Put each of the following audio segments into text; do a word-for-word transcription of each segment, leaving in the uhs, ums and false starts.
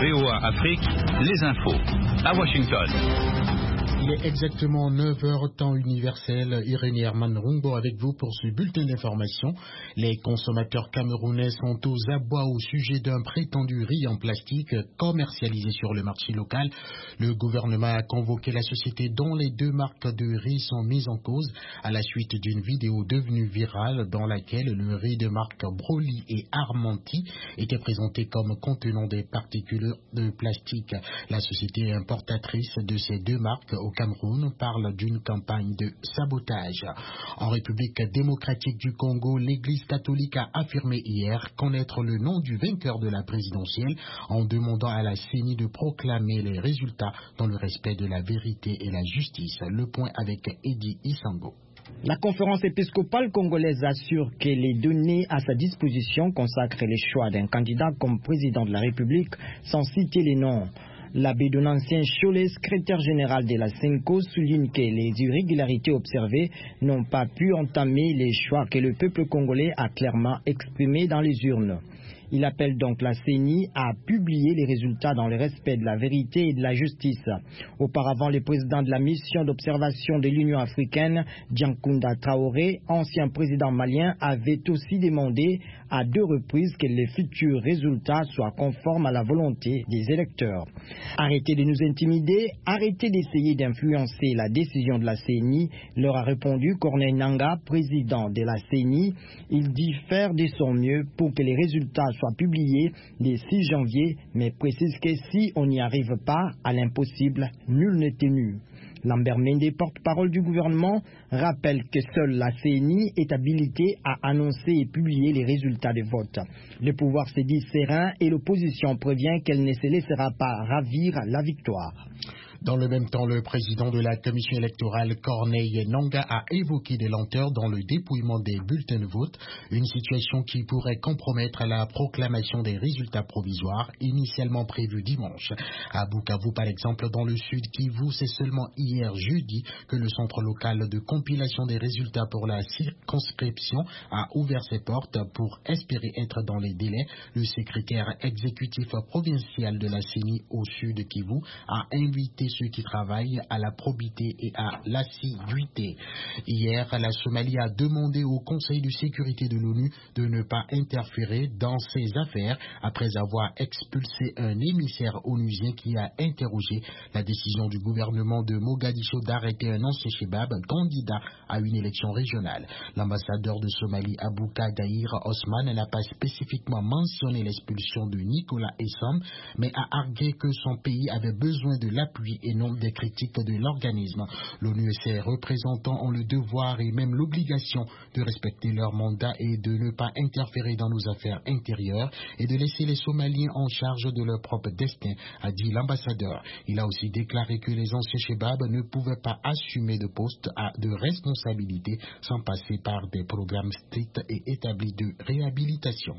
V O A Afrique, les infos à Washington. Il est exactement neuf heures temps universel. Irénée Herman Rungo avec vous pour ce bulletin d'information. Les consommateurs camerounais sont aux abois au sujet d'un prétendu riz en plastique commercialisé sur le marché local. Le gouvernement a convoqué la société dont les deux marques de riz sont mises en cause à la suite d'une vidéo devenue virale dans laquelle le riz de marque Broly et Armanti était présenté comme contenant des particules de plastique. La société importatrice de ces deux marques au Cameroun parle d'une campagne de sabotage. En République démocratique du Congo, l'Église catholique a affirmé hier connaître le nom du vainqueur de la présidentielle en demandant à la C E N I de proclamer les résultats dans le respect de la vérité et la justice. Le point avec Eddie Isango. La conférence épiscopale congolaise assure que les données à sa disposition consacrent les choix d'un candidat comme président de la République sans citer les noms. L'abbé Donancien Cholet, secrétaire général de la Senco, souligne que les irrégularités observées n'ont pas pu entamer les choix que le peuple congolais a clairement exprimés dans les urnes. Il appelle donc la C E N I à publier les résultats dans le respect de la vérité et de la justice. Auparavant, le président de la mission d'observation de l'Union africaine, Diankounda Traoré, ancien président malien, avait aussi demandé à deux reprises que les futurs résultats soient conformes à la volonté des électeurs. Arrêtez de nous intimider, arrêtez d'essayer d'influencer la décision de la C E N I, leur a répondu Corneille Nangaa, président de la C E N I. Il dit faire de son mieux pour que les résultats soient publiés le six janvier, mais précise que si on n'y arrive pas, à l'impossible, nul n'est tenu. Lambert Mende, porte-parole du gouvernement, rappelle que seule la C E N I est habilitée à annoncer et publier les résultats des votes. Le pouvoir se dit serein et l'opposition prévient qu'elle ne se laissera pas ravir la victoire. Dans le même temps, le président de la commission électorale, Corneille Nangaa, a évoqué des lenteurs dans le dépouillement des bulletins de vote, une situation qui pourrait compromettre la proclamation des résultats provisoires initialement prévus dimanche. À Bukavu, par exemple, dans le sud Kivu, c'est seulement hier jeudi que le centre local de compilation des résultats pour la circonscription a ouvert ses portes pour espérer être dans les délais. Le secrétaire exécutif provincial de la C E N I au sud Kivu a invité ceux qui travaillent à la probité et à l'assiduité. Hier, la Somalie a demandé au Conseil de sécurité de l'ONU de ne pas interférer dans ses affaires après avoir expulsé un émissaire onusien qui a interrogé la décision du gouvernement de Mogadiscio d'arrêter un ancien Chebab candidat à une élection régionale. L'ambassadeur de Somalie, Abouka Daïr Osman, n'a pas spécifiquement mentionné l'expulsion de Nicolas Essam, mais a argué que son pays avait besoin de l'appui et non des critiques de l'organisme. L'ONU et ses représentants ont le devoir et même l'obligation de respecter leur mandat et de ne pas interférer dans nos affaires intérieures et de laisser les Somaliens en charge de leur propre destin, a dit l'ambassadeur. Il a aussi déclaré que les anciens Chebab ne pouvaient pas assumer de poste de responsabilité sans passer par des programmes stricts et établis de réhabilitation.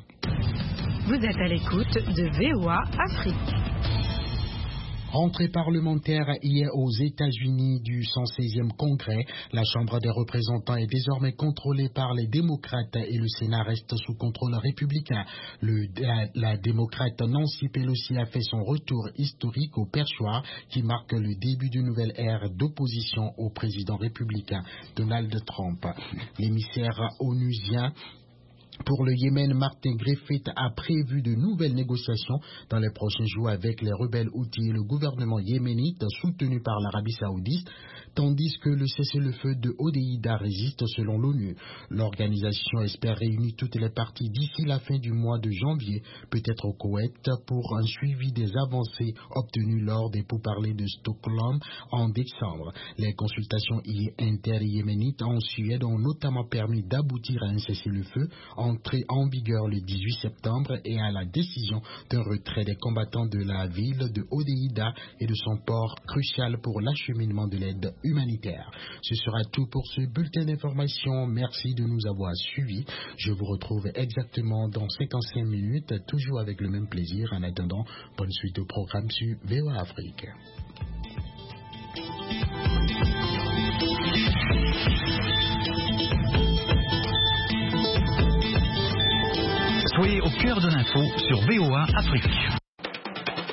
Vous êtes à l'écoute de V O A Afrique. Rentrée parlementaire hier aux États-Unis du cent seizième congrès, la Chambre des représentants est désormais contrôlée par les démocrates et le Sénat reste sous contrôle républicain. Le, la, la démocrate Nancy Pelosi a fait son retour historique au perchoir qui marque le début d'une nouvelle ère d'opposition au président républicain Donald Trump. L'émissaire onusien pour le Yémen, Martin Griffith a prévu de nouvelles négociations dans les prochains jours avec les rebelles houthis et le gouvernement yéménite soutenu par l'Arabie saoudite, tandis que le cessez-le-feu de Hodeïda résiste selon l'ONU. L'organisation espère réunir toutes les parties d'ici la fin du mois de janvier, peut-être au Koweït, pour un suivi des avancées obtenues lors des pourparlers de Stockholm en décembre. Les consultations inter-yéménites en Suède ont notamment permis d'aboutir à un cessez-le-feu entré en vigueur le dix-huit septembre et à la décision d'un retrait des combattants de la ville de Hodeïda et de son port crucial pour l'acheminement de l'aide humanitaire. Ce sera tout pour ce bulletin d'information. Merci de nous avoir suivis. Je vous retrouve exactement dans cinquante-cinq minutes, toujours avec le même plaisir. En attendant, bonne suite au programme sur V O A Afrique. Soyez au cœur de l'info sur V O A Afrique.